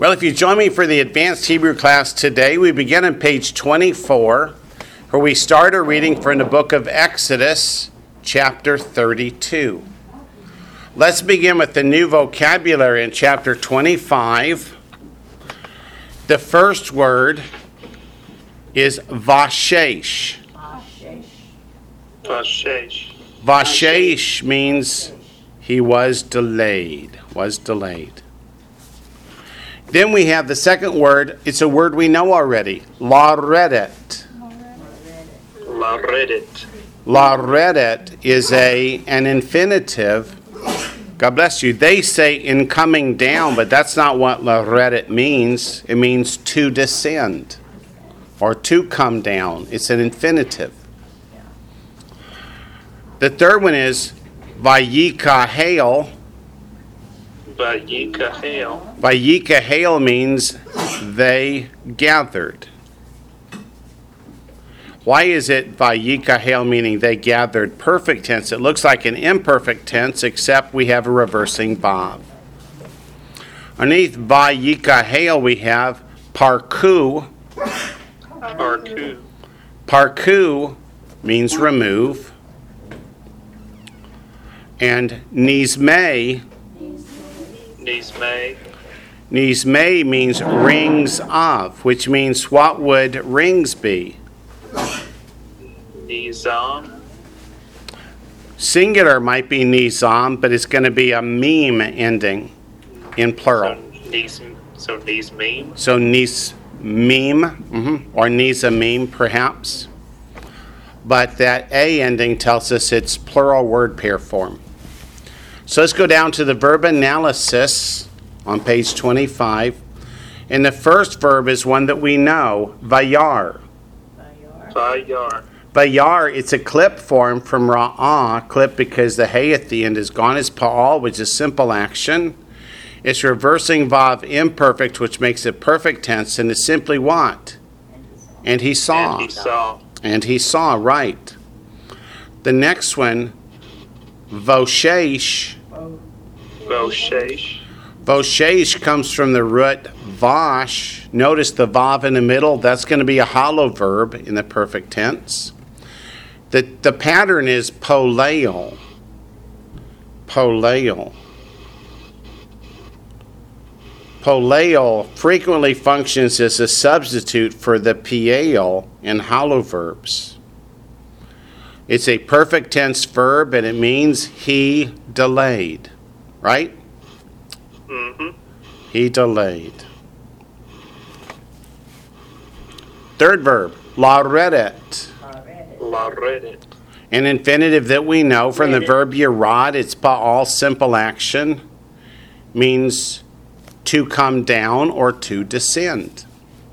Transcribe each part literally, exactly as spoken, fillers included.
Well, if you join me for the Advanced Hebrew class today, we begin on page twenty-four, where we start our reading from the book of Exodus, chapter thirty-two. Let's begin with the new vocabulary in chapter twenty-five. The first word is vashesh. Vashesh. Vashesh means he was delayed, was delayed. Then we have the second word. It's a word we know already. Laredet. Laredet. Laredet is a an infinitive. God bless you. They say in coming down, but that's not what laredet means. It means to descend or to come down. It's an infinitive. The third one is vayikahel. Vayikahel. Vayikahel means they gathered. Why is it vayikahel meaning they gathered? Perfect tense. It looks like an imperfect tense, except we have a reversing vav. Underneath vayikahel we have parku. Parku. Parku means remove. And nizmei. Nizmei. Nizmei means rings of, which means what would rings be? Nizam. Singular might be nizam, but it's going to be a meme ending in plural. So niz, so nizmim. So niz meme, mm-hmm, or nizamim perhaps. But that a ending tells us it's plural word pair form. So let's go down to the verb analysis on page twenty-five. And the first verb is one that we know, vayar. Vayar. Vayar, it's a clip form from ra'ah, clip because the hay at the end is gone. It's pa'al, which is simple action. It's reversing vav imperfect, which makes it perfect tense, and it's simply what? And he saw. And he saw. And he saw, right. The next one, voshesh. Voshesh. Voshesh comes from the root vash. Notice the vav in the middle. That's going to be a hollow verb in the perfect tense. The, the pattern is poleo. Poleo. Poleo frequently functions as a substitute for the piel in hollow verbs. It's a perfect tense verb, and it means he delayed. Right? Mm-hmm. He delayed. Third verb, laredet. Laredet. An infinitive that we know from the verb yerad. It's pa'al, simple action. Means to come down or to descend.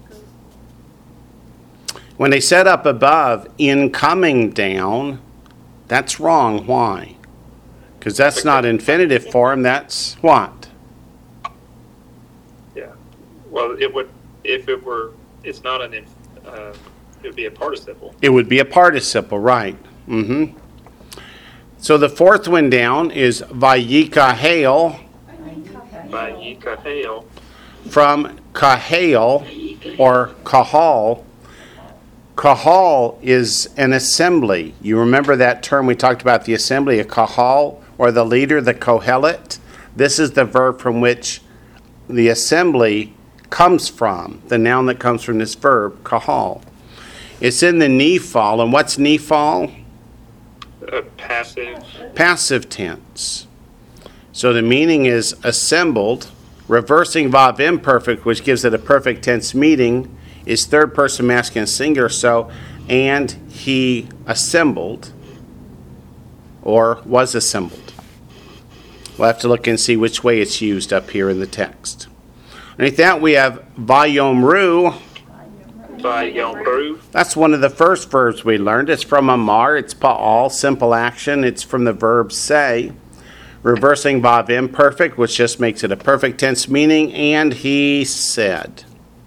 When they set up above, in coming down, that's wrong. Why? Because that's not infinitive form, that's what? Yeah. Well, it would, if it were, it's not an, uh, it would be a participle. It would be a participle, right. Mm-hmm. So the fourth one down is vayikahel. Vayikahel. From kahel or kahal. Kahal is an assembly. You remember that term we talked about, the assembly, a kahal, or the leader, the kohelet. This is the verb from which the assembly comes from, the noun that comes from this verb, kahal. It's in the nifal, and what's nifal? A passive. Passive tense. So the meaning is assembled. Reversing vav imperfect, which gives it a perfect tense meaning, is third person masculine singular. So, and he assembled, or was assembled. We'll have to look and see which way it's used up here in the text. Underneath that we have vayomru. Vayomru. That's one of the first verbs we learned. It's from amar. It's pa'al, simple action. It's from the verb say. Reversing vav imperfect, which just makes it a perfect tense meaning, and he said.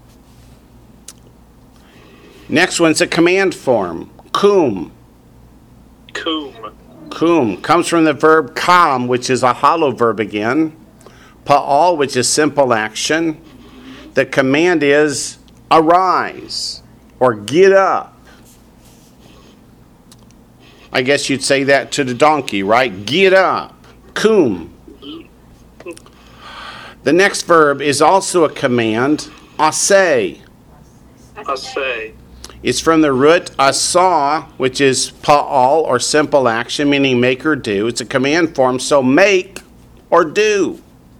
Next one's a command form, kum. Kum. Kum comes from the verb kam, which is a hollow verb again. Pa'al, which is simple action. The command is arise or get up. I guess you'd say that to the donkey, right? Get up. Kum. The next verb is also a command, asay. Asay. It's from the root asa, which is pa'al or simple action, meaning make or do. It's a command form, so make or do.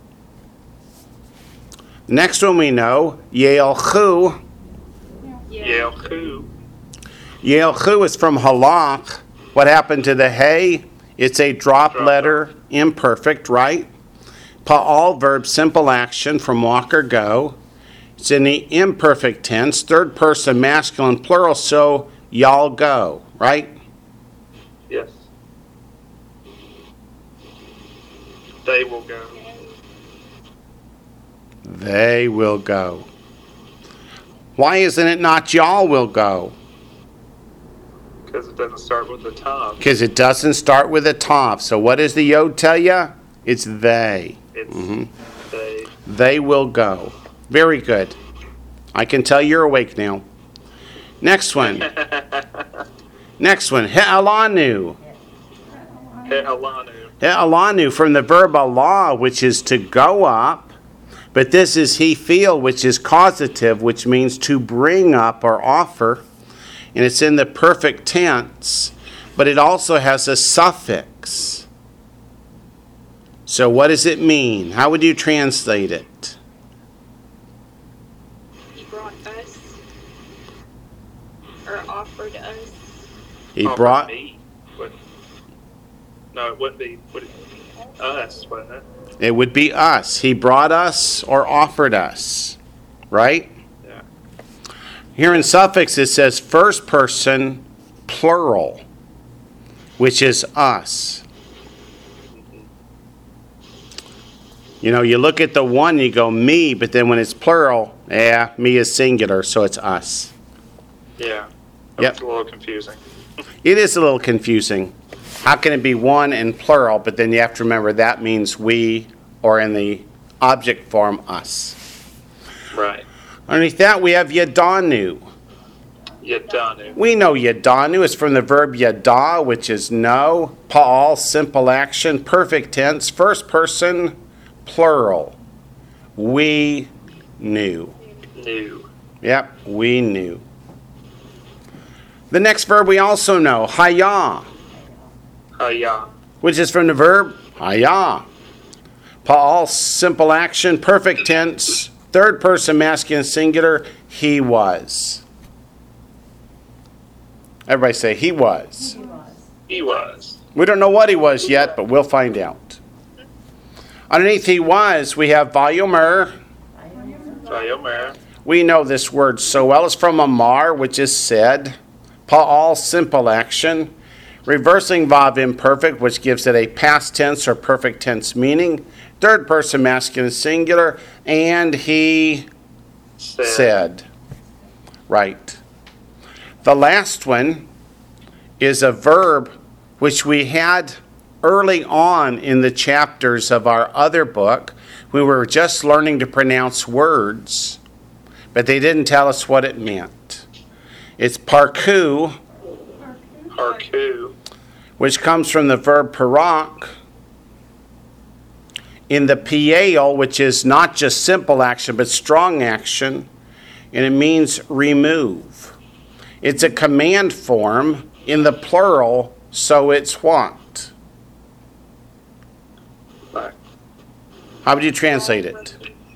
Next one we know, yelchu. Yelchu. Yelchu is from halach. What happened to the hay? It's a drop Drop letter, imperfect, right? Pa'al verb, simple action, from walk or go. It's in the imperfect tense, third person masculine plural, so y'all go, right? Yes. They will go. They will go. Why isn't it not y'all will go? Because it doesn't start with the top. Because it doesn't start with a top. So what does the yod tell you? It's they. It's Mhm. they. They will go. Very good. I can tell you're awake now. Next one. Next one. He'alanu. He'alanu. He'alanu from the verb Allah, which is to go up. But this is he feel, which is causative, which means to bring up or offer. And it's in the perfect tense. But it also has a suffix. So what does it mean? How would you translate it? He brought us, or offered us. He Offered brought... me. Would- No, it wouldn't be. Would it, us, wouldn't it? It would be us. He brought us or offered us. Right? Yeah. Here in suffix it says first person plural, which is us. You know, you look at the one, you go me, but then when it's plural, yeah, me is singular, so it's us. Yeah. Yep. It's a little confusing. It is a little confusing. How can it be one and plural, but then you have to remember that means we, or in the object form, us. Right. Underneath that, we have yadanu. Yadanu. We know yadanu is from the verb yada, which is know. Pa'al, simple action, perfect tense, first person, plural. We knew. New. Yep, we knew. The next verb we also know, haya, Haya. which is from the verb haya. Pa'al, simple action, perfect tense, third person masculine singular, he was. Everybody say he was. He was. We don't know what he was yet, but we'll find out. Underneath he was, we have vayomer. Vayomer. We know this word so well. It's from amar, which is said. Pa'al, simple action. Reversing vav imperfect, which gives it a past tense or perfect tense meaning. Third person masculine singular. And he Said. said. Right. The last one is a verb which we had early on in the chapters of our other book. We were just learning to pronounce words, but they didn't tell us what it meant. It's parku, Harku. which comes from the verb parak, in the piel, which is not just simple action, but strong action, and it means remove. It's a command form in the plural, so it's what? Like, How would you translate it?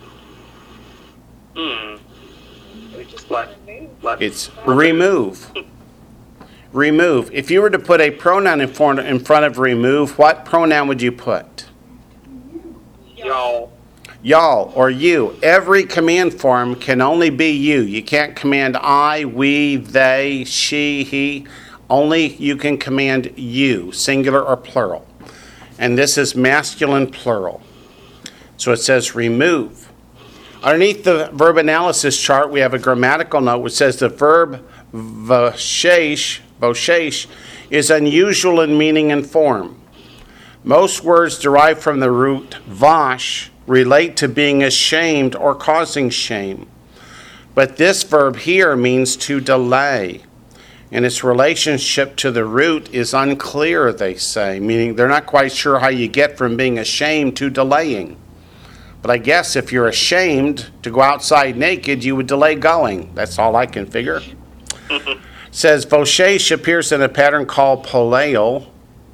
hmm. Like, like, It's remove. Remove. If you were to put a pronoun in front, in front of remove, what pronoun would you put? y'all. Y'all or you. Every command form can only be you. You can't command I, we, they, she, he. Only you can command you, singular or plural. And this is masculine plural. So it says remove. Underneath the verb analysis chart, we have a grammatical note which says the verb voshesh, voshesh is unusual in meaning and form. Most words derive from the root vash, relate to being ashamed or causing shame. But this verb here means to delay. And its relationship to the root is unclear, they say, meaning they're not quite sure how you get from being ashamed to delaying. But I guess if you're ashamed to go outside naked, you would delay going. That's all I can figure. It says, Voshesh appears in a pattern called poleo,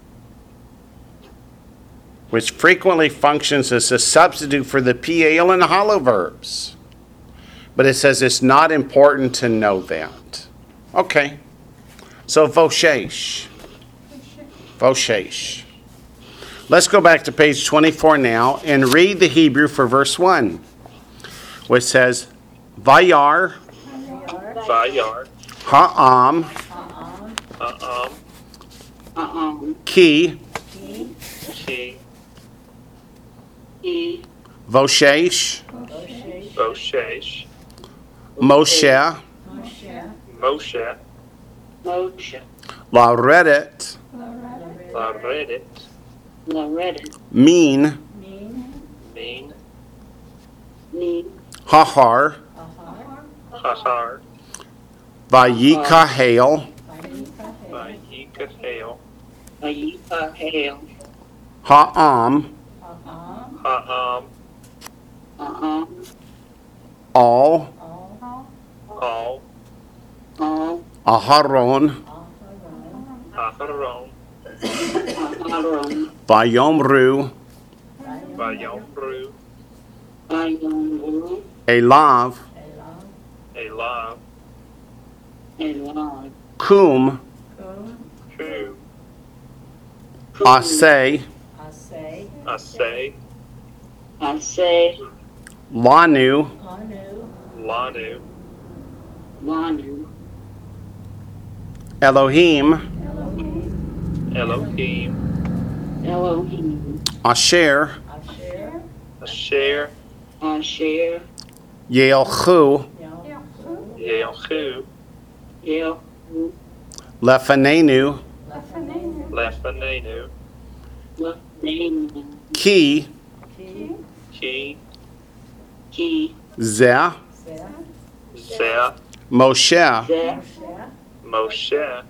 which frequently functions as a substitute for the piel and hollow verbs. But it says it's not important to know that. Okay. So Voshesh. Voshesh. Let's go back to page twenty-four now and read the Hebrew for verse one, which says, Vayar, Vayar, Ha'am, Ha'am, Uh-uh. Ki, Ki, E. Voshesh, Voshesh, Moshe, Moshe, Moshe. Laredet, Laredet, Laredet. Min, Min, Ni. Hahar, Hahar, Vayikahel, Vayikahel, Ayipa. Hail. Ha'am, Ha'am, Uh-uh. All, All, All. Aharon, Aharon, Aharon. Vayomru, Vayomru, Ayomru. Elav, Elav, Elad. Kum, Ku, Aseh, Aseh, Aseh. Lanu, Lanu, Lanu. Elohim, Elohim, Elohim. Asher, Asher, Asher. Yelchu, Yehu, Yehu. Lefanenu, Lefanenu, Lefanenu. Ki, Ki, Ki. Zeh, Zeh, Moshe, Zeh. Moshe,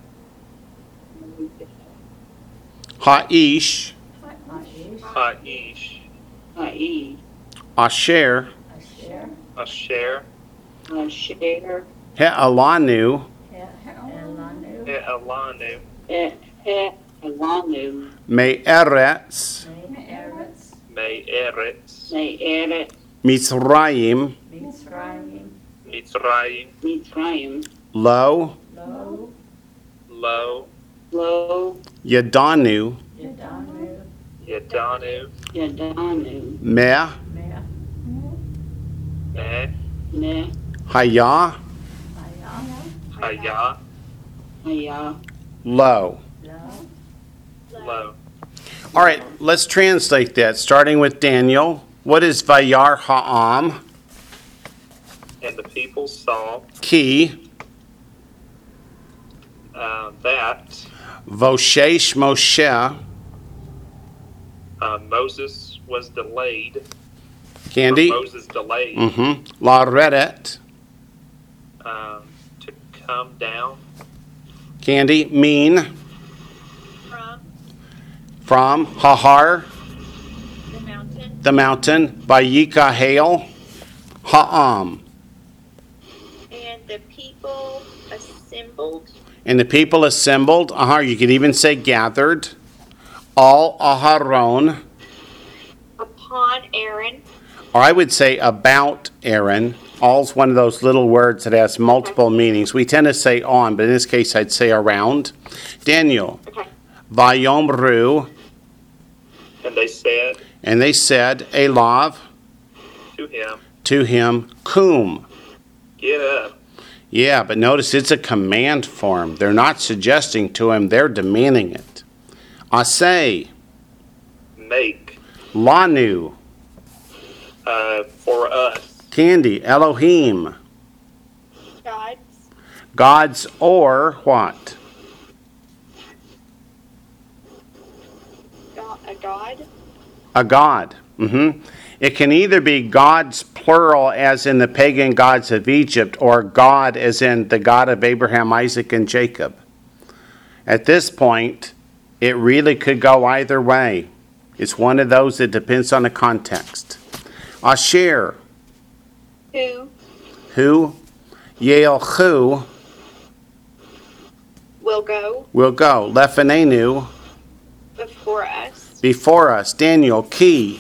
Ha'ish, Haish, Hai. Asher, Asher, Asher. He'alanu, Elanu, E. E. Elanu. Me'eretz, Me'eretz, Me'eret. Mitzrayim, Mitzrayim, Mitzrayim. Lo, Lo, Lo. Yadanu, Yadanu, Yadanu. Meh, Me, Ne. Hayah, Haya, Haya. Lo. Lo. All right, let's translate that, starting with Daniel. What is Vayar Ha'am? And the people saw Ki, uh, that Voshesh Moshe, uh, Moses was delayed. Candy, or Moses delayed mm-hmm. Laredet, um, to come down Candy, Mean, From from Hahar, the mountain. the mountain, Vayikahel, Ha'am. And the people assembled And the people assembled, uh-huh, you could even say gathered, all Aharon, upon Aaron. or I would say about Aaron. All's one of those little words that has multiple meanings. We tend to say on, but in this case I'd say around. Daniel, Okay. Vayomru, and they said and they said, Elav, to him, to him, Kum. get up, Yeah, but notice it's a command form. They're not suggesting to him, they're demanding it. Aseh, make Lanu, uh, for us Candy, Elohim, God's God's or what? God, a God. A God. hmm It can either be gods plural as in the pagan gods of Egypt or God as in the God of Abraham, Isaac, and Jacob. At this point, it really could go either way. It's one of those that depends on the context. Asher, Who who? Yelchu will go will go. Lefenenu, before us. before us. Daniel, ki,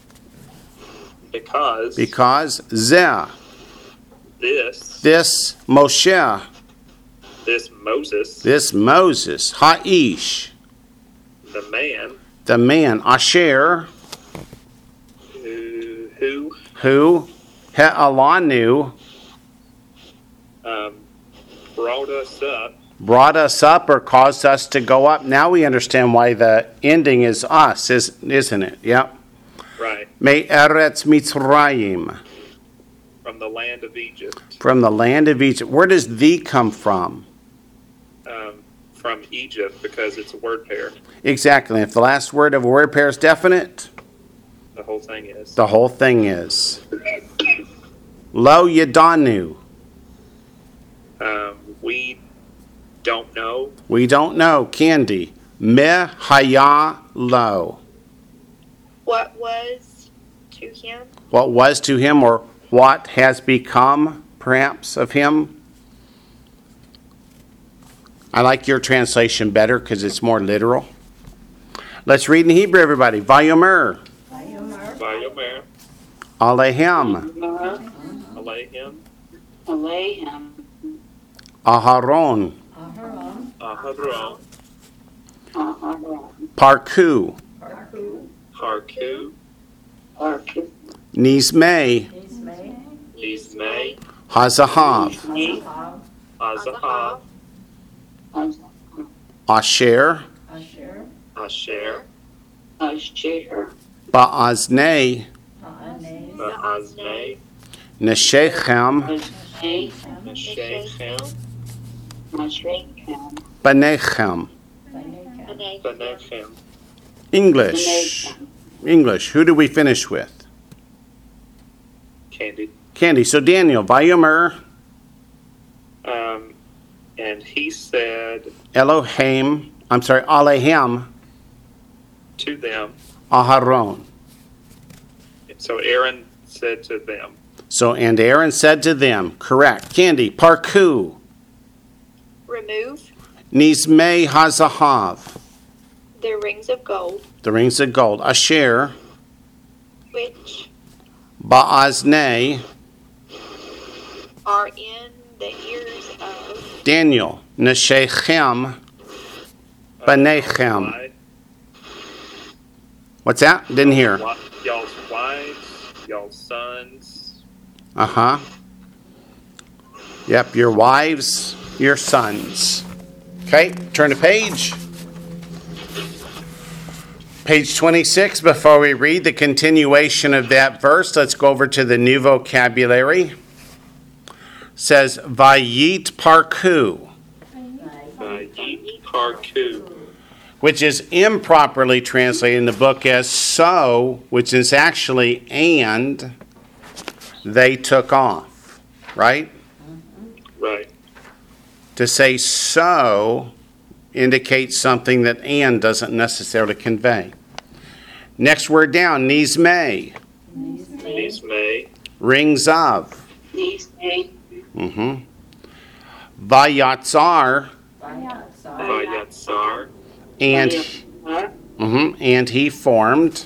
Because because zeh, this this Moshe, this Moses, this Moses, Ha'ish, the man the man, Asher, who who who, He'alanu, um, brought us up, brought us up or caused us to go up. Now we understand why the ending is us, is, isn't it? Yep. right, Me Eretz Mitzrayim, from the land of Egypt, from the land of Egypt. Where does thee come from? um, from Egypt, because it's a word pair. Exactly. If the last word of a word pair is definite, The whole thing is. the whole thing is. Lo Yadanu. Um, we don't know. We don't know. Candy. Me Haya Lo. What was to him? What was to him or what has become, perhaps, of him? I like your translation better because it's more literal. Let's read in Hebrew, everybody. Vayomer, Vayomer, Alehem, Alehem, Alehem. Aharon, Aharon, Aharon. Parku, Harku, Arku. Nizmei, Ismay, Hazahav, Azahav, Asher, Asher, Asher. Ba'aznei, Ba'aznei, Neshechem, Neshechem, Mashrechem. Banechem. Benechem. English. English. Who do we finish with? Candy. Candy. So Daniel, Vayomer, Um, and he said Elohim, I'm sorry, Alehem, to them, Aharon. so Aaron said to them, So, and Aaron said to them, correct. Candy, Parku, Remove Nizmei Hazahav, the rings of gold, the rings of gold. Asher, which Ba'aznei, are in the ears of Daniel, Neshechem, Banechem. Why- What's that? Didn't hear. Wa- Y'all's wives, y'all's sons, Uh-huh. Yep, your wives, your sons. Okay, turn to page. Page twenty-six, before we read the continuation of that verse, let's go over to the new vocabulary. Says, Vayit Parku, Vayit Parku, which is improperly translated in the book as so, which is actually and they took off, right? right, To say so indicates something that and doesn't necessarily convey. Next word down, Nizmei, Nismay, rings of. Nismei. Mm-hmm. Vayatzar, Vayatsar, and Vayatzar. mhm, and he formed.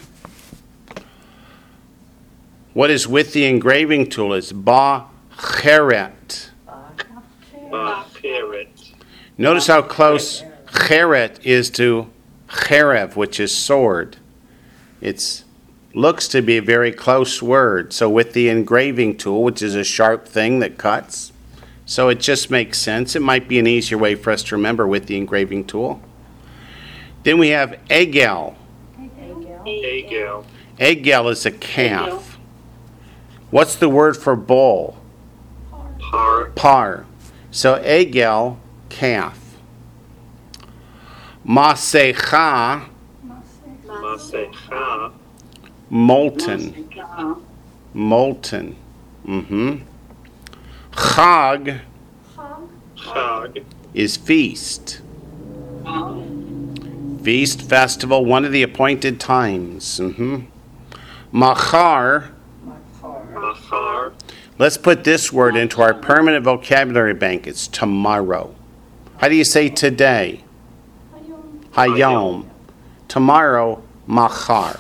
What is with the engraving tool is ba-cheret. Bacheret, Notice how close cheret is to cherev, which is sword. It's looks to be a very close word. So with the engraving tool, which is a sharp thing that cuts, so it just makes sense. It might be an easier way for us to remember with the engraving tool. Then we have egel. Agel, Egel is a calf. What's the word for bull? Par, Par. So egel, calf. Masecha, Masecha, Molten. Masika. Molten. Mm-hmm. Chag Chag. is feast. Um, Feast, festival, one of the appointed times. Mm-hmm. Machar. Machar. Let's put this word into our permanent vocabulary bank. It's tomorrow. How do you say today? Hayom. Tomorrow, machar.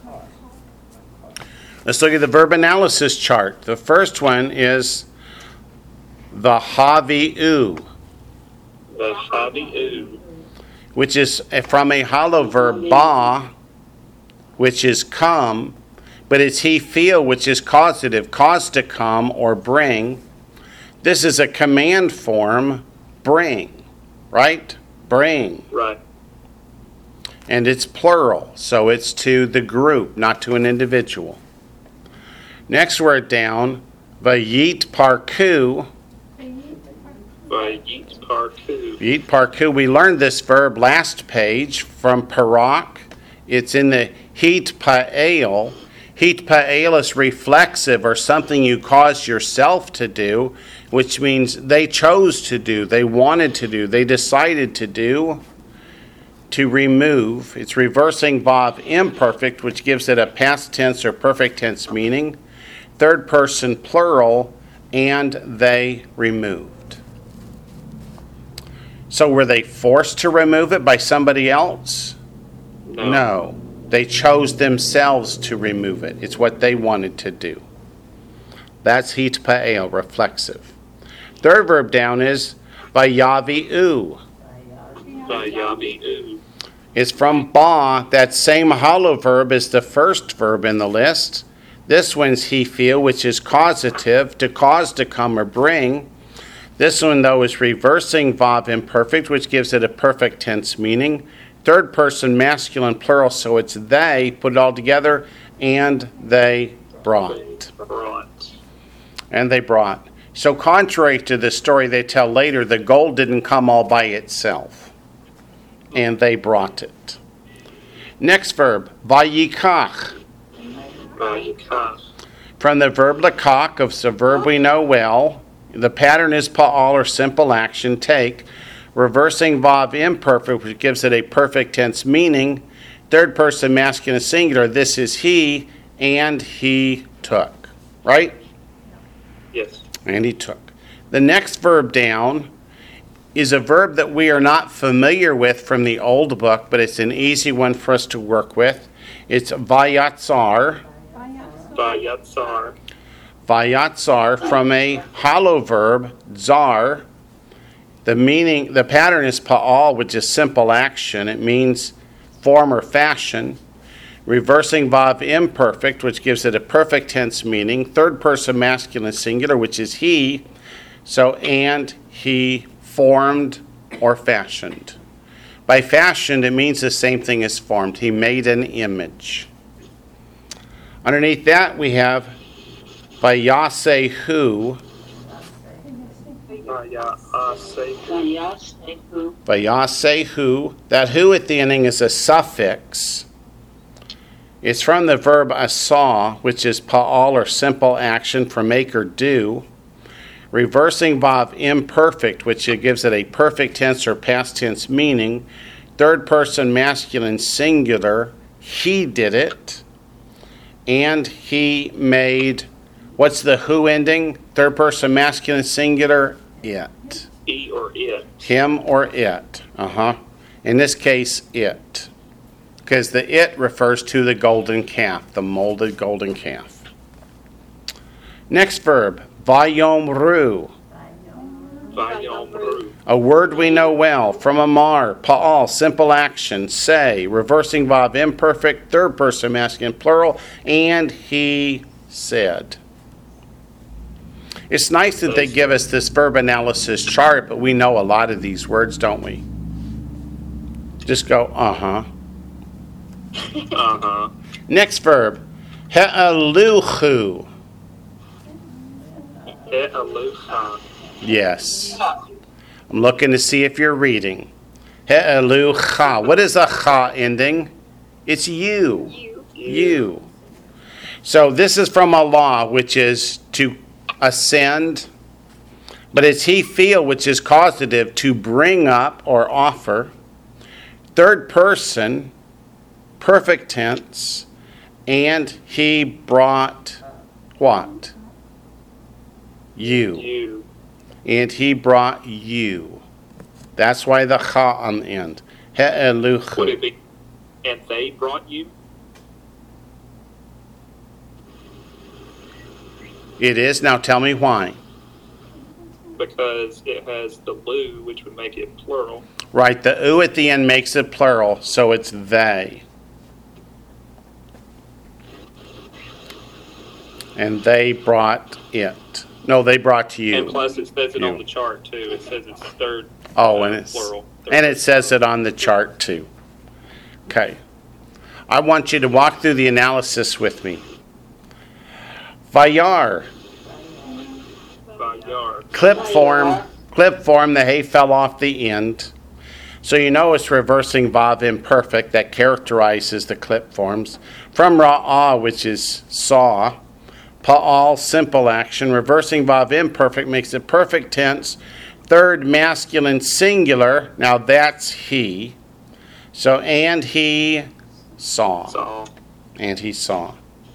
Let's look at the verb analysis chart. The first one is the havi'u, The Havi'u. which is from a hollow verb ba, which is come, but it's he feel, which is causative, cause to come or bring. This is a command form, bring, right? Bring. Right. And it's plural, so it's to the group, not to an individual. Next word down, vayit parku. Vayit Parku. Vayit parku. We learned this verb last page from parak. It's in the heat pa'el. Heat pa'el is reflexive, or something you cause yourself to do, which means they chose to do, they wanted to do, they decided to do. To remove. It's reversing vav imperfect, which gives it a past tense or perfect tense meaning. Third person plural, and they removed. So were they forced to remove it by somebody else? No. No. They chose themselves to remove it. It's what they wanted to do. That's heat pa'el, reflexive. Third verb down is vayavi'u. Vayavi'u. It's from ba. That same hollow verb is the first verb in the list. This one's he feel, which is causative, to cause to come or bring. This one, though, is reversing vav imperfect, which gives it a perfect tense meaning. Third person masculine plural, so it's they, put it all together, and they brought. Brought. And they brought. So contrary to the story they tell later, the gold didn't come all by itself. And they brought it. Next verb, vayikach. Vayikach. From the verb lakach, of the verb we know well. The pattern is pa'al, or simple action, take. Reversing vav imperfect, which gives it a perfect tense meaning. Third person masculine singular, this is he, and he took. Right? Yes. And he took. The next verb down is a verb that we are not familiar with from the old book, but it's an easy one for us to work with. It's vayatzar. Vayatzar. Vayatzar, from a hollow verb, zar. The meaning, the pattern is pa'al, which is simple action. It means form or fashion. Reversing vav imperfect, which gives it a perfect tense meaning. Third person masculine singular, which is he. So, and he formed or fashioned. By fashioned, it means the same thing as formed. He made an image. Underneath that, we have vayasehu. Vayasehu. Vayasehu. Vayasehu. That hu at the ending is a suffix. It's from the verb asa, which is pa'al, or simple action, for make or do. Reversing vav imperfect, which it gives it a perfect tense or past tense meaning. Third person masculine singular, he did it. And he made, what's the who ending? Third person masculine singular, it. He or it. Him or it. Uh-huh. In this case, it. Because the it refers to the golden calf, the molded golden calf. Next verb, vayomru. Vayomru. A word we know well, from Amar, Pa'al, simple action, say, reversing vav imperfect, third person masculine plural, and he said. It's nice that they give us this verb analysis chart, but we know a lot of these words, don't we? Just go, uh-huh. Uh-huh. Next verb, he'aluchu. He'alucha. Yes. I'm looking to see if you're reading. He'alucha. What is a cha ending? It's you. You. You. So this is from Allah, which is to ascend, but it's he feel, which is causative, to bring up or offer. Third person, perfect tense, and he brought what? You. You. And he brought you. That's why the cha on the end. Would it He'eluchu. be, and they brought you? It is. Now tell me why. Because it has the lu, which would make it plural. Right, the u at the end makes it plural, so it's they. And they brought it. No, they brought you. And plus, it says it You. on the chart too. It says it's third. Oh, uh, and it's plural. and it says it on the chart too. Okay. I want you to walk through the analysis with me. Vayar, Vayar. clip form, clip form, the hay fell off the end. So you know it's reversing vav imperfect that characterizes the clip forms. From ra'ah, which is saw, pa'al, simple action, reversing vav imperfect makes it perfect tense. Third masculine singular, now that's he. So, and he saw. Saw. And he saw.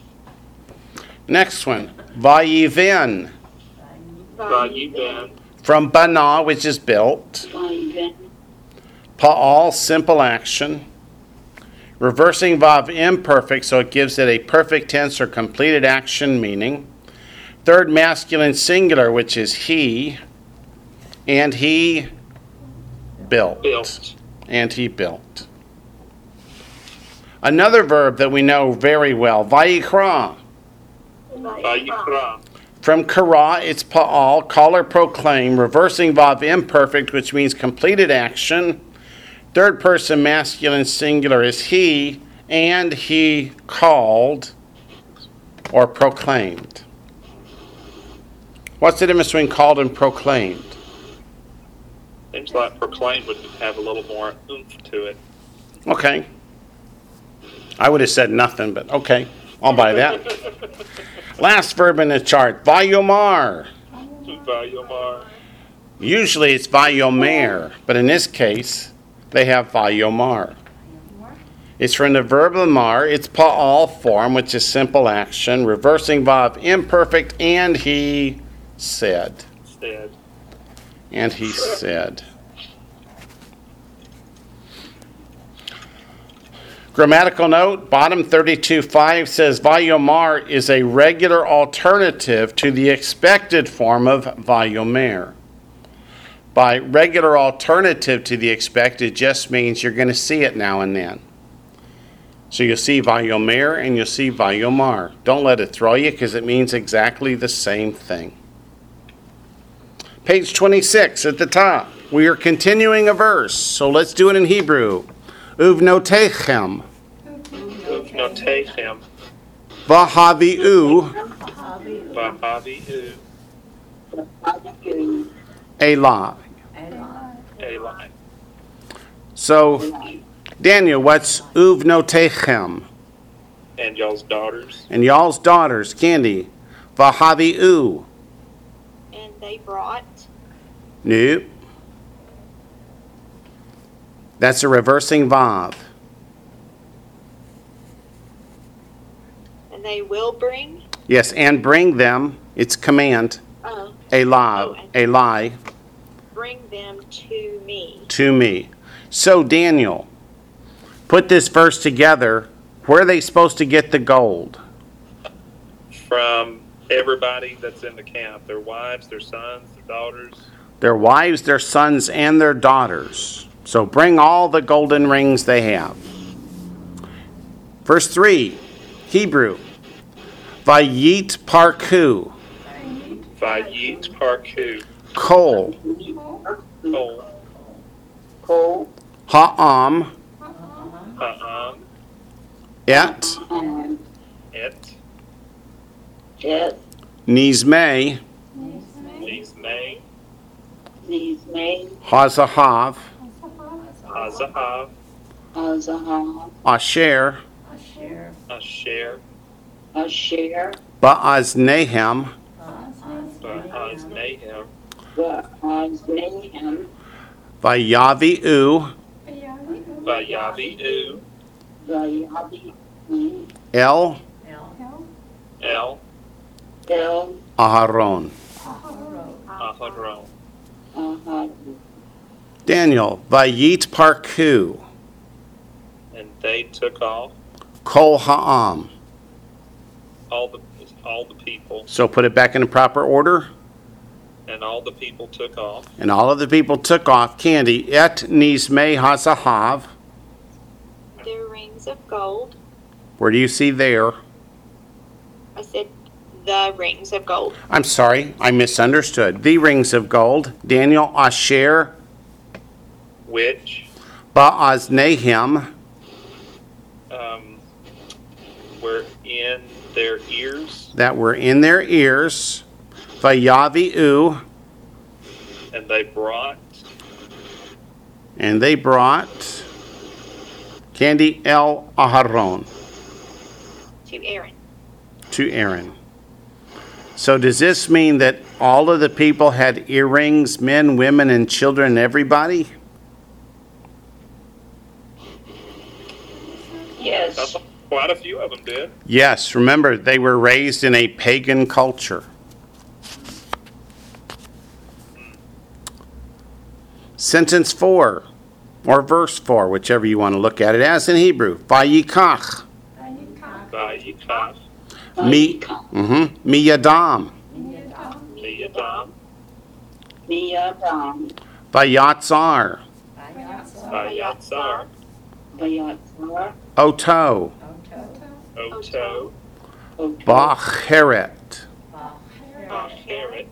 Next one, vayiven, Vayiven. from bana, which is built. Vayiven. Pa'al, simple action. Reversing vav imperfect, so it gives it a perfect tense or completed action meaning. Third masculine singular, which is he. And he built. Built. And he built. Another verb that we know very well, vayikra. Vayikra. From kara, it's pa'al, call or proclaim, reversing vav imperfect, which means completed action. Third person masculine singular is he, and he called or proclaimed. What's the difference between called and proclaimed? Seems like proclaim would have a little more oomph to it. Okay. I would have said nothing, but okay, I'll buy that. Last verb in the chart, vayomar. Vayomar. Usually it's vayomer, but in this case, they have vayomar. It's from the verb lamar. It's pa'al form, which is simple action, reversing vav imperfect, and he said. Said. And he said. Grammatical note, bottom thirty-two five says vayomar is a regular alternative to the expected form of vayomer. By regular alternative to the expected just means you're going to see it now and then. So you'll see vayomer and you'll see vayomar. Don't let it throw you because it means exactly the same thing. Page twenty-six at the top. We are continuing a verse, so let's do it in Hebrew. Uvnotechem, Notechem. vahaviu Vahaviu. Vayiven. elah. Eli. So, Daniel, what's uvnotechem? And y'all's daughters. And y'all's daughters, Candy, vahaviu. And they brought. Nope. That's a reversing vav. And they will bring. Yes, and bring them. It's command. Oh, Elah, Eli, bring them to me. to me. So, Daniel, put this verse together. Where are they supposed to get the gold? From everybody that's in the camp. Their wives, their sons, their daughters. Their wives, their sons, and their daughters. So bring all the golden rings they have. Verse three, Hebrew. Vayit parku, Vayit parku. kol, Kol. Kol. ha'am, Ha'am. et, Um. Et. Jet. nizmei, Nizmei. Nizmei. hazahav, Hazahav. Azahah. asher, Asher. Asher, Ba'aznahem, Ba'aznahem, Ba'aznahem, Vayavi'u, Vayavi'u, Vayavi'u, El El, El, Aharon. Aharon, Ahad, Daniel, Vayit Parku, and they took off Kol Ha'am. all the all the people, So put it back in the proper order. and all the people took off And all of the people took off Candy, Et Nizme Hazahav. their rings of gold. Where do you see there? I said the rings of gold. I'm sorry, I misunderstood. The rings of gold. Daniel, Asher, which Ba'aznahem, um, were in their ears, that were in their ears. Vayavi'u, and they brought and they brought Candy El Aharon To Aaron. to Aaron. So does this mean that all of the people had earrings, men, women, and children, everybody? yes, quite a few of them did. Yes, remember, they were raised in a pagan culture. Sentence four, or verse four, whichever you want to look at it as in Hebrew. Vayikach, Vayikach, mi, Vayikach, mm-hmm, miyadam, Miyadam, Miyadam, vayatzar, Vayatzar, Vayatzar, oto, Oto, Oto, bacheret, Bacheret,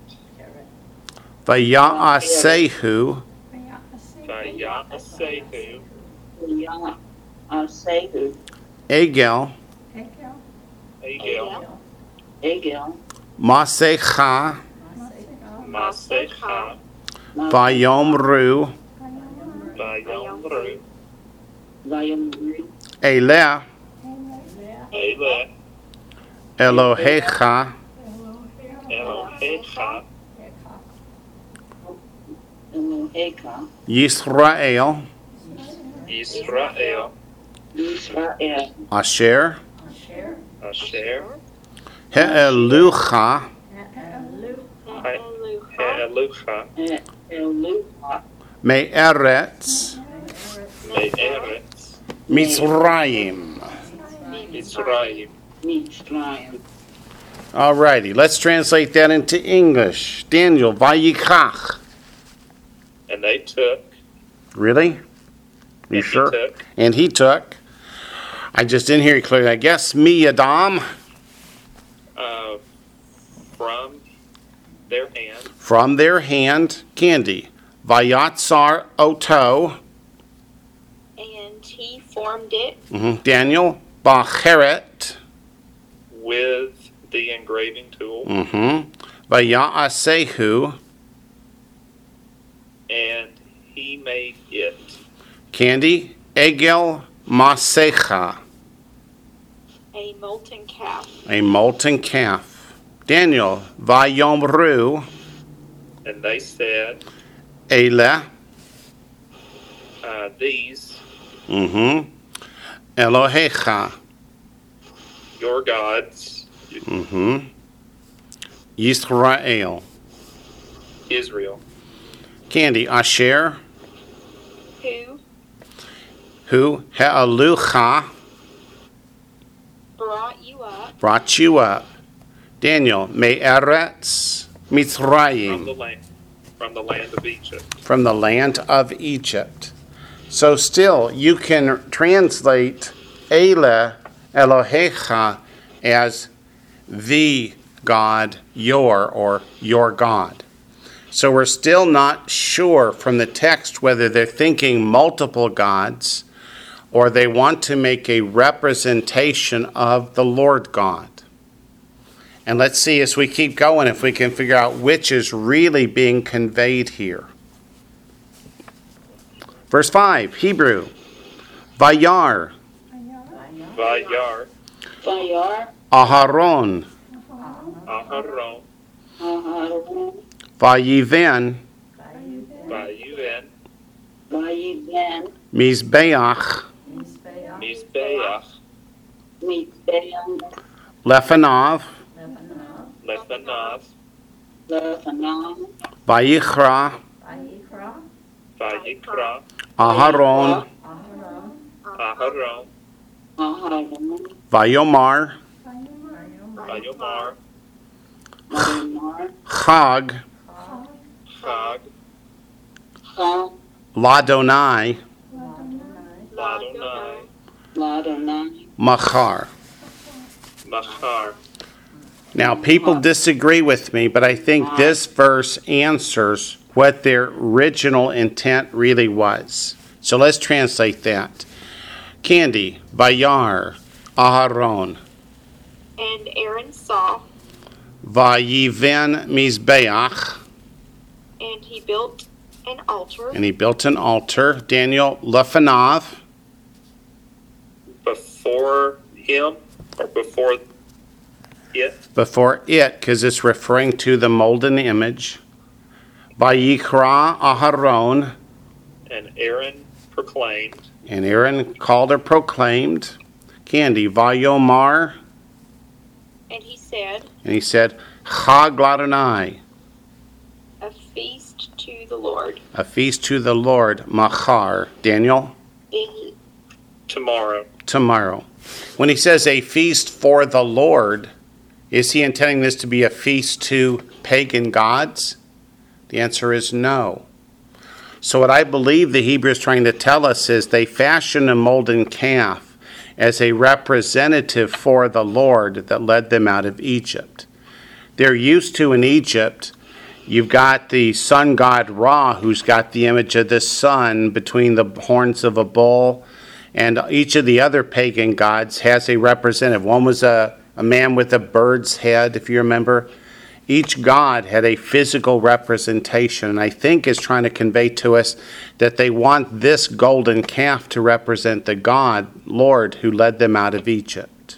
vayaasehu, Vayasehu, Vayasehu, egel, Egel, Egel, masecha, Masecha, vayomru, Vayomru, Vayomru, eleh, Ele, Elohecha, Elohecha, Elohecha, Yisrael, Israel, Israel, Asher, Asher, He'elucha, Elucha, Eluha, Me'eretz, Me'eretz, Mitzrayim. Mitzrayim. Mitzrayim, Alrighty, let's translate that into English. Daniel, Vayikach. And they took, Really? You and he sure? took, And he took. I just didn't hear you clearly. I guess Miyadam uh, from their hand, from their hand, Candy. Vayatzar Oto. And he formed it. Mhm. Daniel, Bacheret. with the engraving tool, Mm-hmm. Vayaasehu. and he made it Candy, Egel Masecha. A molten calf. A molten calf. Daniel, Vayomru. and they said, Eleh. uh, these, Mm-hmm. Elohecha. your gods, Mm-hmm. Yisrael. Israel, Candy, Asher. Who Who? He'alucha. brought you up Brought you up. Daniel, Me'eretz. from the Mitzrayim. land, from the land of Egypt. From the land of Egypt. So still, you can translate Ele Elohecha as the God, your, or your God. So we're still not sure from the text whether they're thinking multiple gods or they want to make a representation of the Lord God. And let's see as we keep going if we can figure out which is really being conveyed here. Verse five, Hebrew. Vayar, Vayar, Vayar, Aharon, Aharon, Aharon, Vayiven, Vayuven, Vayiven, Mizbeach, Mizbeach, Mizbeach, Lefanav, Lefanav, Lebanon, Vayichra, Vayikra, Aharon, Aharon, Aharon, Vayomar, Vayomar, Vayomar, Chag, Chag, Chag, Ladonai, Ladonai, Ladonai, Machar. Machar. Now, people disagree with me, but I think this verse answers what their original intent really was. So let's translate that. Candy, Vayar, Aharon, And Aaron saw, Vayiven Mizbeach, and he built an altar and he built an altar. Daniel, Lefanav, Before him or before it? before it, because it's referring to the molten image. Vayikra Aharon, And Aaron proclaimed, and Aaron called or proclaimed. Candy, Vayomar, and he said, and he said, Chag Ladonai, a feast to the Lord. a feast to the Lord, Machar. Daniel, In tomorrow. tomorrow. When he says a feast for the Lord, is he intending this to be a feast to pagan gods? The answer is no. So what I believe the Hebrew is trying to tell us is they fashioned a molten calf as a representative for the Lord that led them out of Egypt. They're used to in Egypt, you've got the sun god Ra, who's got the image of the sun between the horns of a bull, and each of the other pagan gods has a representative. One was a, a man with a bird's head, if you remember. Each god had a physical representation, and I think is trying to convey to us that they want this golden calf to represent the God, Lord, who led them out of Egypt.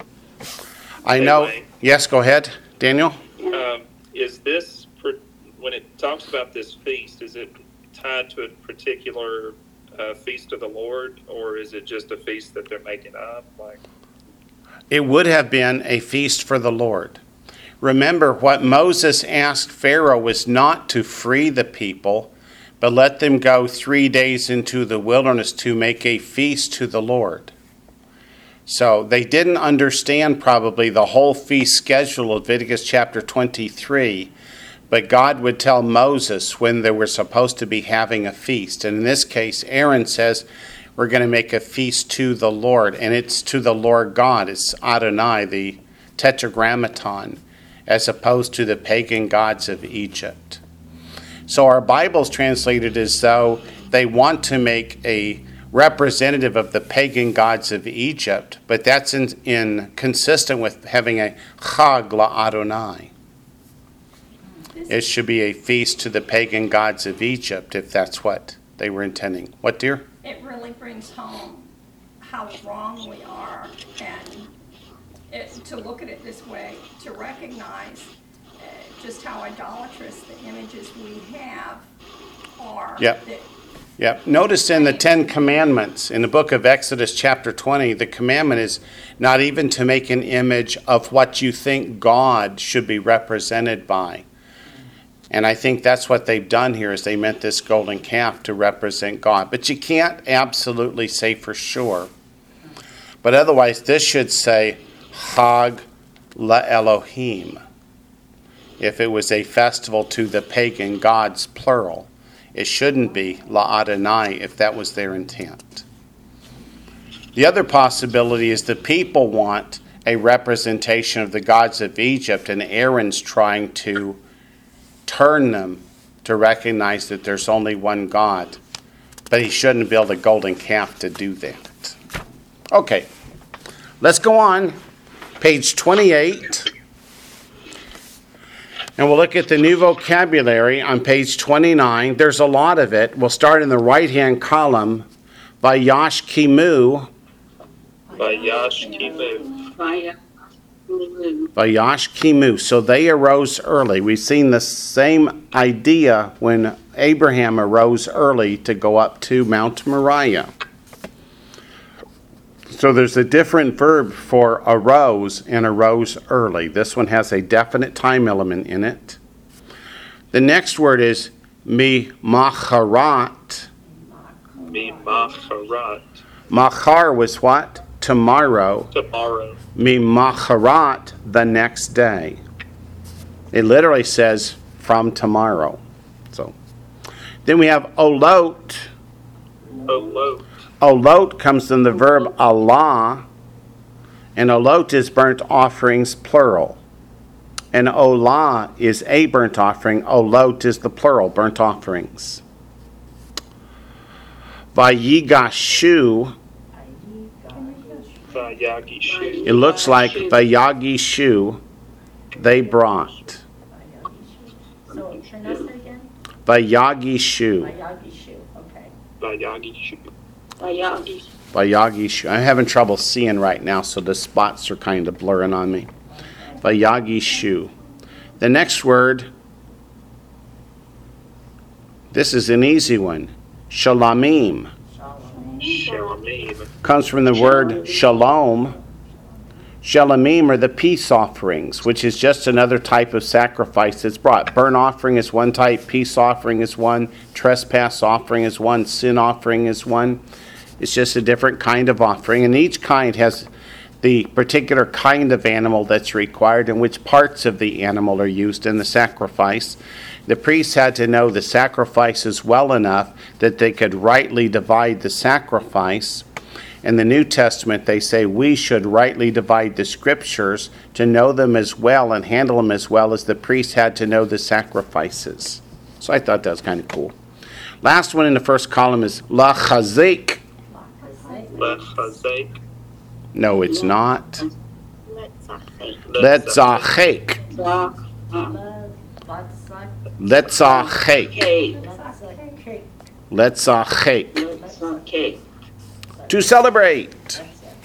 I Hey, know. Wayne. Yes, go ahead, Daniel. Um, is this, per- when it talks about this feast, is it tied to a particular uh, feast of the Lord, or is it just a feast that they're making up? Like, It would have been a feast for the Lord. Remember, what Moses asked Pharaoh was not to free the people, but let them go three days into the wilderness to make a feast to the Lord. So they didn't understand probably the whole feast schedule of Leviticus chapter twenty-three, but God would tell Moses when they were supposed to be having a feast. And in this case, Aaron says, we're going to make a feast to the Lord, and it's to the Lord God. It's Adonai, the tetragrammaton, as opposed to the pagan gods of Egypt. So our Bible's translated as though they want to make a representative of the pagan gods of Egypt, but that's in, in consistent with having a Chag LaAdonai. It should be a feast to the pagan gods of Egypt, if that's what they were intending. What, dear? It really brings home how wrong we are, and it, to look at it this way, to recognize uh, just how idolatrous the images we have are. Yep. That Yep. Notice in the Ten Commandments, in the book of Exodus chapter twenty, the commandment is not even to make an image of what you think God should be represented by. And I think that's what they've done here, is they meant this golden calf to represent God. But you can't absolutely say for sure. But otherwise, this should say Chag LaElohim, if it was a festival to the pagan gods, plural. It shouldn't be La Adonai if that was their intent. The other possibility is the people want a representation of the gods of Egypt, and Aaron's trying to turn them to recognize that there's only one God. But he shouldn't build a golden calf to do that. Okay, let's go on. Page twenty-eight. And we'll look at the new vocabulary on page twenty-nine. There's a lot of it. We'll start in the right-hand column by Yashkimu, Vayashkimu, Vaya, Vayash kimu. So they arose early. We've seen the same idea when Abraham arose early to go up to Mount Moriah. So there's a different verb for arose and arose early. This one has a definite time element in it. The next word is mi macharat. Mi macharat. Machar was what? Tomorrow. Tomorrow. Mi macharat, the next day. It literally says from tomorrow. So then we have olot. Olot. Olot comes from the verb Allah, and olot is burnt offerings plural. And olah is a burnt offering. Olot is the plural, burnt offerings. Vayigashu. Vayagishu. It looks like Vayagishu, they brought. So, pronounce that again? Vayagishu. Vayagishu, okay. Vayagishu. Vayagishu. Vayagishu. I'm having trouble seeing right now, so the spots are kind of blurring on me. Vayagishu. The next word, this is an easy one. Shalamim. Shalamim. Comes from the word shalom. Shalamim are the peace offerings, which is just another type of sacrifice that's brought. Burnt offering is one type, peace offering is one, trespass offering is one, sin offering is one. It's just a different kind of offering, and each kind has the particular kind of animal that's required and which parts of the animal are used in the sacrifice. The priests had to know the sacrifices well enough that they could rightly divide the sacrifice. In the New Testament, they say we should rightly divide the scriptures to know them as well and handle them as well as the priests had to know the sacrifices. So I thought that was kind of cool. Last one in the first column is la chazik. Lechazek. No, it's not. Let's say. Letzachek. Letzachek. Cake. Letzachek. Cake. To celebrate.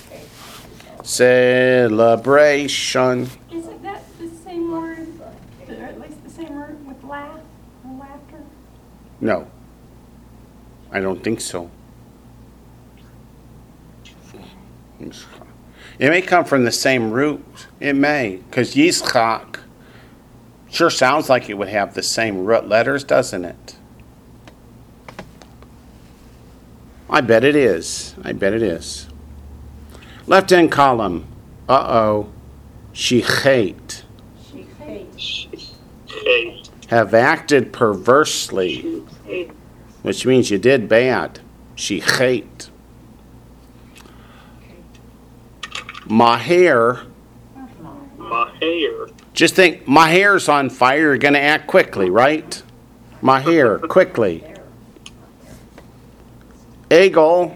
Celebration. Isn't that the same word, or at least the same word with laugh, or laughter? No, I don't think so. It may come from the same root. It may, because Yitzchak sure sounds like it would have the same root letters, doesn't it? I bet it is. I bet it is. Left-hand column. Uh-oh. Shechet. She hates. Hate. Have acted perversely, which means you did bad. Shechet. Maher. My hair. Just think, my hair's on fire. You're going to act quickly, right? My hair, quickly. Egel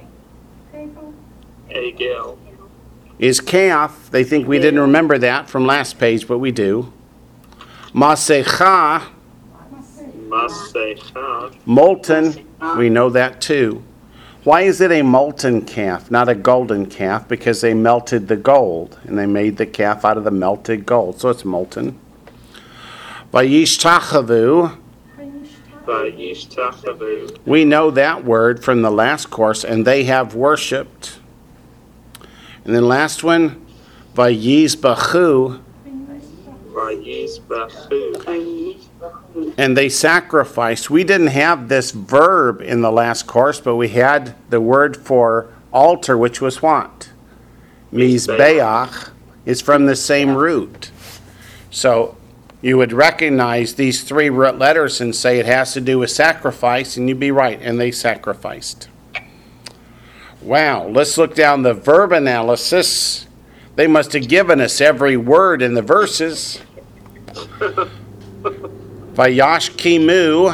Agel. is calf. They think we didn't remember that from last page, but we do. Masecha, Masecha. molten. We know that too. Why is it a molten calf, not a golden calf? Because they melted the gold, and they made the calf out of the melted gold, so it's molten. Vayishtachavu. Vayishtachavu. We know that word from the last course, and they have worshipped. And then last one, Vayizbachu, Vayizbachu. and they sacrificed. We didn't have this verb in the last course, but we had the word for altar, which was what? Mizbeach is from the same root. So you would recognize these three root letters and say it has to do with sacrifice, and you'd be right, and they sacrificed. Wow, let's look down the verb analysis. They must have given us every word in the verses. Vayashkimu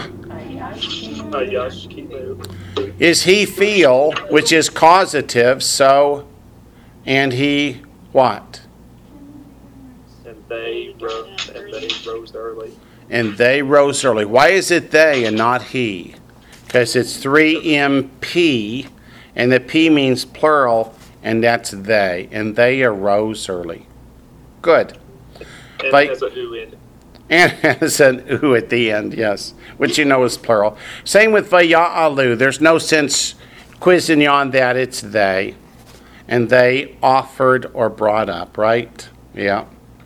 Vayashkimu. is he feel, which is causative, so, and he what? And they rose. And they rose early. And they rose early. Why is it they and not he? Because it's three M P, and the P means plural, and that's they. And they arose early. Good. And Like- it has a who in it. And has an ooh at the end, yes, which you know is plural. Same with vaya'alu. There's no sense quizzing you on that. It's they. And they offered or brought up, right? Yeah.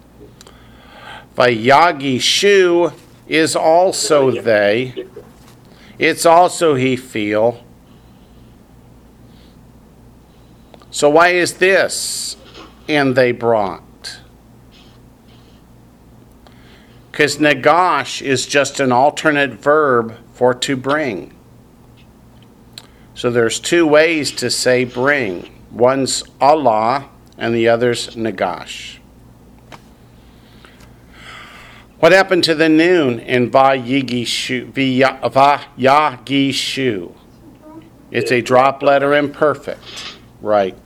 Vayagishu is also they. It's also he feel. So why is this and they brought? Because nagash is just an alternate verb for to bring. So there's two ways to say bring. One's Allah and the other's nagash. What happened to the noon in vayigishu? Vayagishu. It's a drop letter imperfect. Right.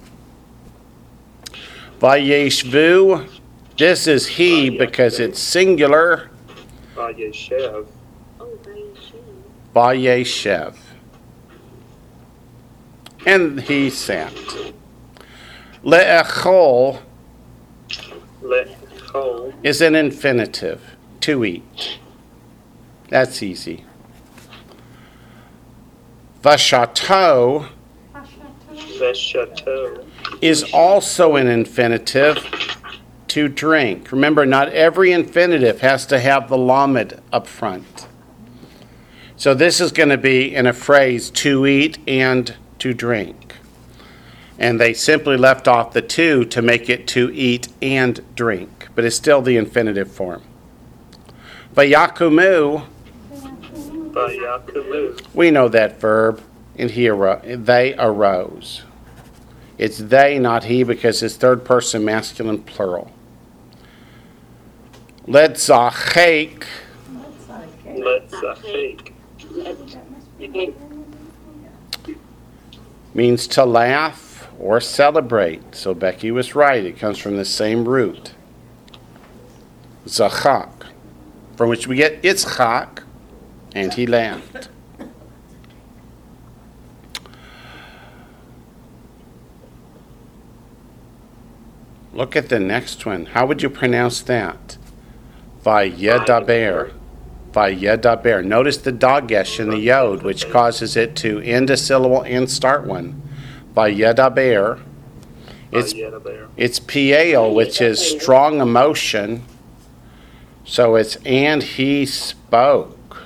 Vayeshvu. This is he because it's singular. Vayeshev. Oh, very sure. Vayeshev. And he sat. Le'echol Lechol. is an infinitive. To eat. That's easy. Vashato Veshato. is also an infinitive. To drink. Remember, not every infinitive has to have the lamed up front. So this is going to be in a phrase, to eat and to drink. And they simply left off the to to make it to eat and drink. But it's still the infinitive form. Vayakumu, Vayakumu. we know that verb. And he aro- they arose. It's they, not he, because it's third person masculine plural. Letzachek Letzachek. means to laugh or celebrate. So Becky was right. It comes from the same root. Zachak, from which we get Itzchak, and he laughed. Look at the next one. How would you pronounce that? Vayedaber. Vayedaber. Notice the dagesh in the yod, which causes it to end a syllable and start one. Vayedaber. It's Vayedaber. it's piel, which is strong emotion. So it's and he spoke.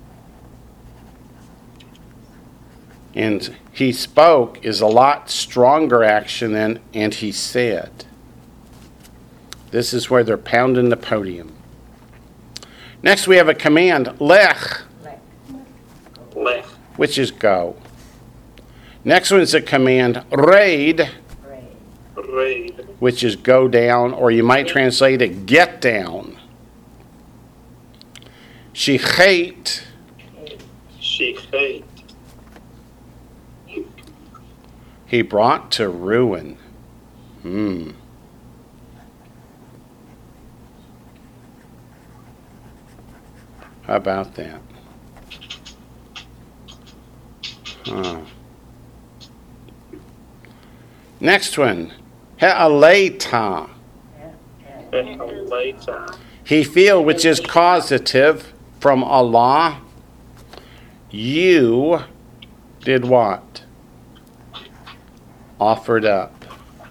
And he spoke is a lot stronger action than and he said. This is where they're pounding the podium. Next we have a command, lech, Lech. which is go. Next one is a command, raid, Raid. which is go down, or you might translate it, get down. Shichet, Shechet. he brought to ruin. Hmm. How about that? Huh. Next one, he'aleta. Later. He feel, which is causative from Allah. You did what? Offered up.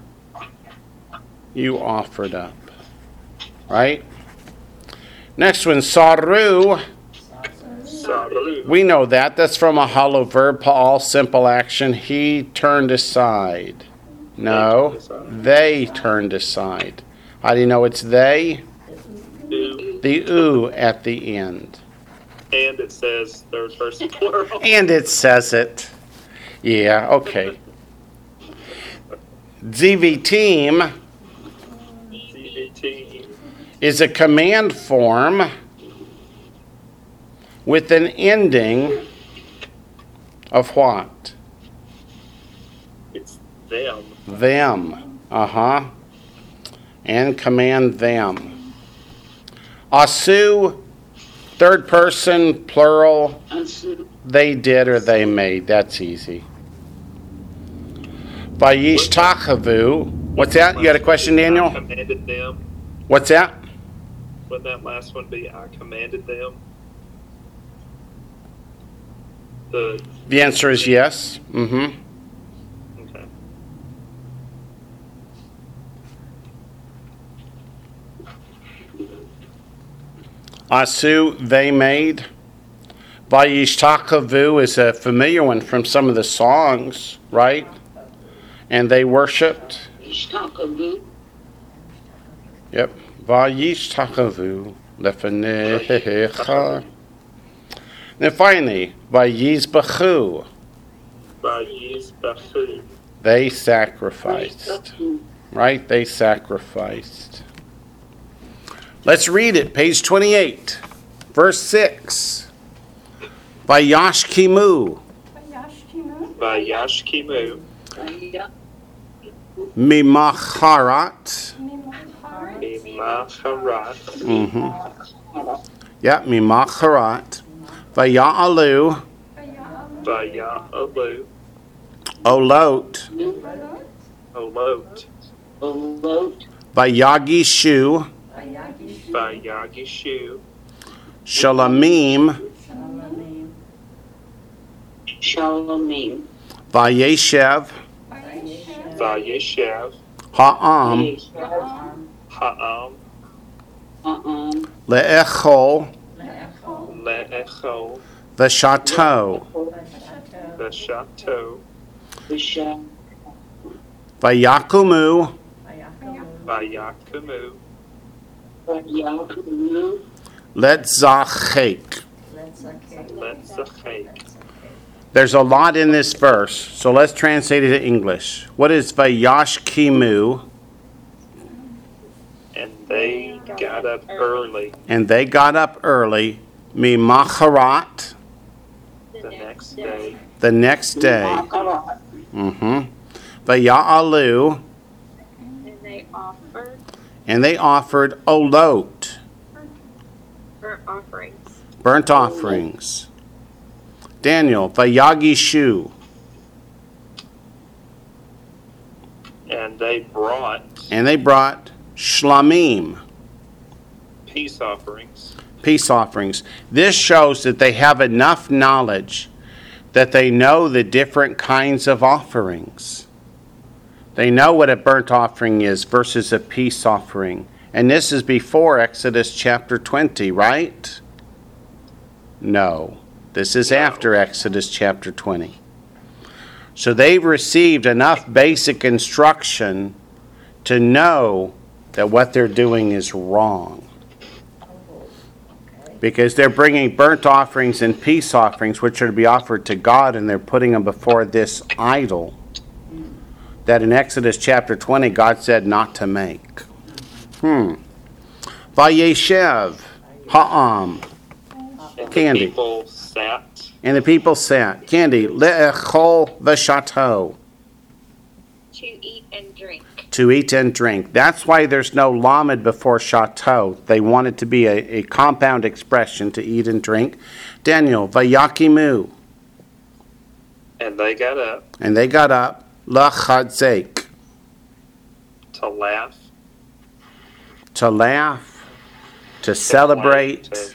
You offered up. Right? Next one, saru. Saru. We know that. That's from a hollow verb, Paul, simple action. He turned aside. No, they turned aside. How do you know it's they? Do. The oo at the end. And it says third person plural. And it says it. Yeah, okay. Z V team C V T. is a command form with an ending of what? It's them. Them. Uh-huh. And command them. Asu, third person, plural, Asu. they did or they made. That's easy. Vayishtachavu. What's that? You got a question, Daniel? Commanded them. What's that? Would that last one be I commanded them? The The answer is yes. Mm-hmm. okay. Asu, they made. Vayishtakavu is a familiar one from some of the songs, right? And they worshipped. Ishtakavu. Yep. Vayishtakavu lefanecha. Then finally, Vayizbachu. Vayizbachu. They sacrificed. Right? They sacrificed. Let's read it. Page twenty-eight. Verse six. Vayashkimu. Vayashkimu. Vayashkimu. Mimacharat. Mimacharat. Imacharat. Mm-hmm. Yeah, Mimacharat. Vaya'alu. Vaya'alu. Olot. Olot. Olot. Vayagishu. Vayagishu. Shalamim. Shalomim. Vayeshev. Vayeshev. Ha'am. Ha'am. Ha'am. Le'echol. Le'echol. V'shato. Veshato. Vishah. Vayakumu. Vayakumu. Vayakumu. Letzachek. Letzachek. There's a lot in this verse, so let's translate it to English. What is Vayashkimu? And they got up early And they got up early. Mimacharat. the next day. The next day. Makarat. Mm-hmm. Vaya'alu. And they offered And they offered olot. burnt offerings. Burnt offerings. Daniel. Vayagishu. And they brought And they brought shlamim. peace offerings. Peace offerings. This shows that they have enough knowledge that they know the different kinds of offerings. They know what a burnt offering is versus a peace offering. And this is before Exodus chapter twenty, right? No. This is after Exodus chapter twenty. So they've received enough basic instruction to know that what they're doing is wrong. Because they're bringing burnt offerings and peace offerings, which are to be offered to God, and they're putting them before this idol that in Exodus chapter twenty God said not to make. Hmm. Vayeshev ha'am. And Candy. the people sat And the people sat. Candy. Le'echol v'shato. To eat and drink. To eat and drink. That's why there's no lamed before chateau. They want it to be a, a compound expression, to eat and drink. Daniel, vayakimu. and they got up And they got up, lachadzek, to laugh, to laugh, to celebrate. to-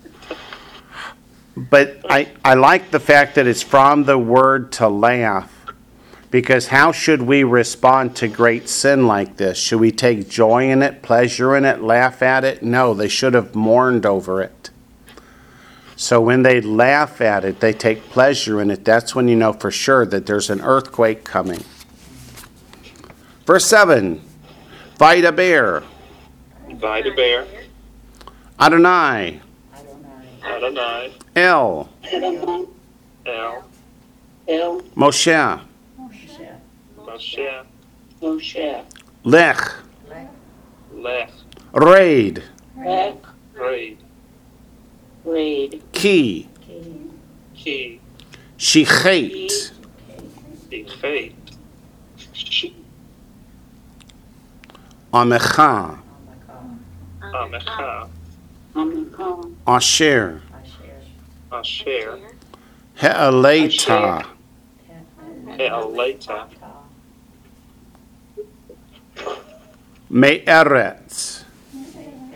But I, I like the fact that it's from the word to laugh. Because how should we respond to great sin like this? Should we take joy in it, pleasure in it, laugh at it? No, they should have mourned over it. So when they laugh at it, they take pleasure in it. That's when you know for sure that there's an earthquake coming. Verse seven. Vaydaber. Vaydaber, Adonai. Adonai, El. Adonai. El, El. Moshe. Moshe, Moshe. Lech. Lech, Raid. Rek. Raid, Raid. Ki. Ki, Shichet. Ichet, She. Amecha. Amecha, Amikah. Asher. Asher, He'aleta. He'aleta, Me'eretz.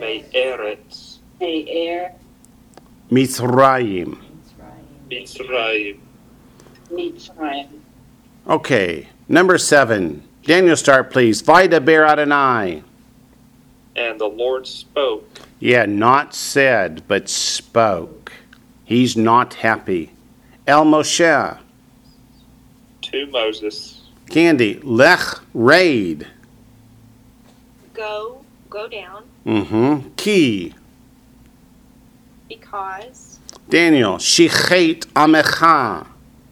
Me'eretz Me'er, Mitzrayim. Mitzrayim. Mitzrayim. Okay, number seven. Daniel, start please. Vaydaber Adonai. And the Lord spoke Yeah, not said, but spoke. He's not happy. El Moshe. to Moses, Candy. Lech raid. Go, go down, Mm-hmm. Ki. because Daniel. Shichet Amecha.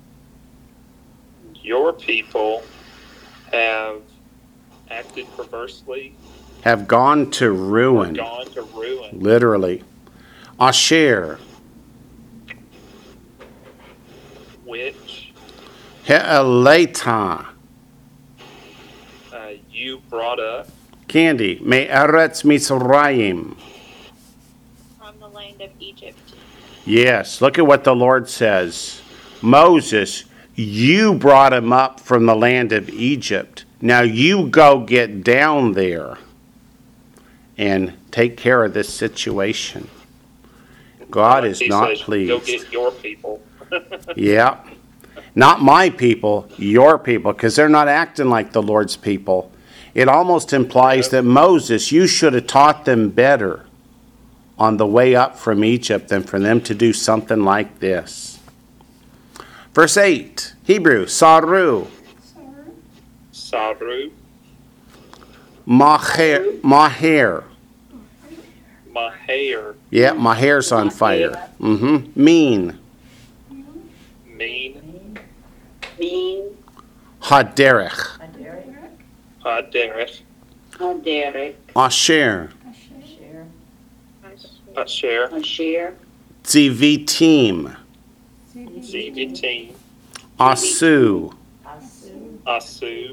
your people have acted perversely, Have gone to or ruin. gone to ruin. Literally. Asher. Which He'eleta. uh, you brought up Candy. Me'eretz Mitzrayim. from the land of Egypt. Yes, look at what the Lord says. Moses, you brought him up from the land of Egypt. Now you go get down there and take care of this situation. God is He not says, Go pleased. get your people. Yeah. Not my people, your people, because they're not acting like the Lord's people. It almost implies that Moses, you should have taught them better on the way up from Egypt than for them to do something like this. Verse eight, Hebrew, Saru, Saru, Maher, Maher. Maher, Yeah, my hair's on fire. Mm-hmm. Mean, Mean, Mean, Haderech, Haderech, Haderek, Asher, Asher, Asher, Tzivitim, Zivitim, Asu, Asu,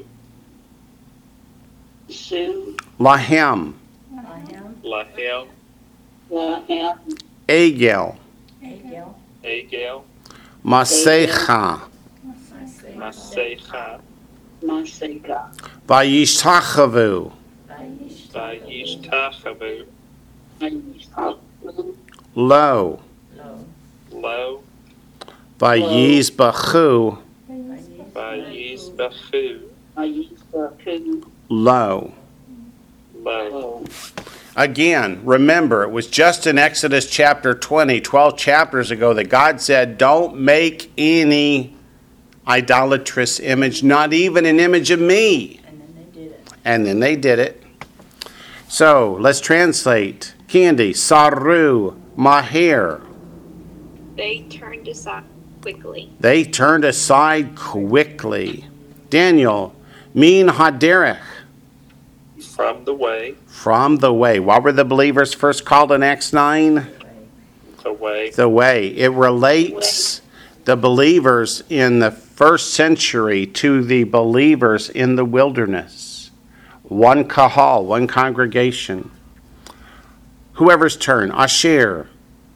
Su, Lahem, Lahem, Lahem, Egel, Agel, Masecha, Masecha, Maseka, Vayishtachavu, Vayishtachavu, Ayishtachu, Lo, Lo, Vayizbachu, Vayizbachu, Ayishtachu, Lo. Lo. Again, remember, it was just in Exodus chapter twenty, twelve chapters ago, that God said, don't make any idolatrous image, not even an image of me. And then they did it. And then they did it. So, let's translate. Candy, Saru, Maher. They turned aside quickly. They turned aside quickly. Daniel, Min Haderech. From the way, From the way. What were the believers first called in Acts nine? the way, The way. It relates the believers in the first century to the believers in the wilderness. One kahal, one congregation. Whoever's turn. Asher,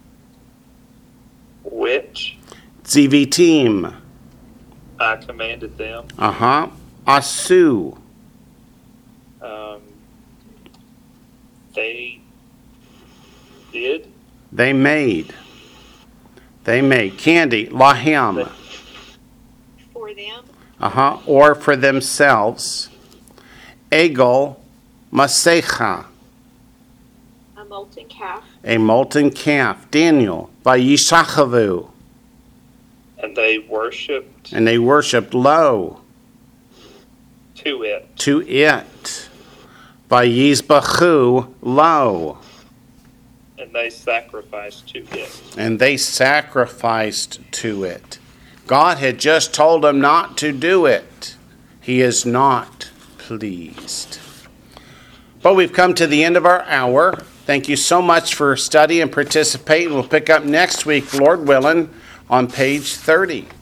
which Zivitim, I commanded them. uh-huh, Asu, Um, they did, they made. They made. Candy, Lahem, For them, uh-huh, or for themselves. Egel, Masecha, a molten calf. a molten calf. Daniel, Vayishachavu, and they worshipped and they worshipped Lo, to it, to it. Vayizbachu, Lo, and they sacrificed to it. and they sacrificed to it. God had just told them not to do it. He is not pleased. But we've come to the end of our hour. Thank you so much for studying and participating. We'll pick up next week, Lord willing, on page thirty.